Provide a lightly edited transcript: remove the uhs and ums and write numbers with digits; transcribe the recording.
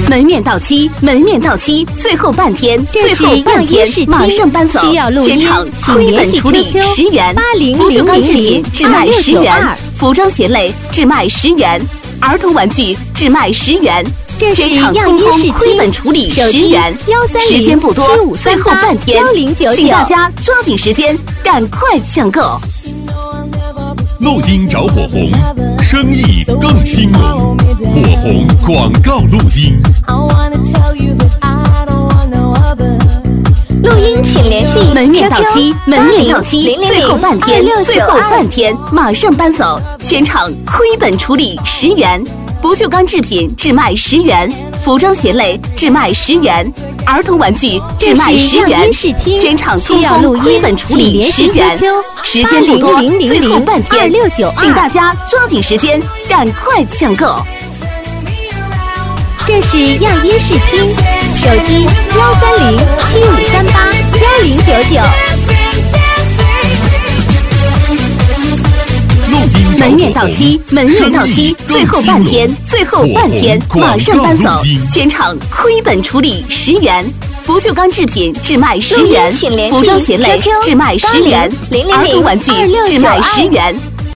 门面到期，门面到期，最后半天， 最后半天马上搬走， 需要录音， 全场亏本处理10元，不锈钢制品只卖10元，服装鞋类只卖10元，儿童玩具只卖10元。全场通通亏本处理10元，时间不多，最后半天，请大家抓紧时间，赶快抢购。 录音找火红，生意更兴隆。火红广告录音。 录音请联系门面到期，门面到期，最后半天，最后半天，马上搬走，全场亏本处理10元。不锈钢制品只卖10元，服装鞋类只卖10元，儿童玩具只卖10元，全场通通亏本处理10元。时间不多，最后半天，请大家抓紧时间，赶快抢购。 这是亚音视听，手机13075381099。 门面到期，门面到期，最后半天，最后半天，马上搬走，全场亏本处理10元。不锈钢制品只卖10元，服装鞋类只卖10元，儿童玩具只卖10元。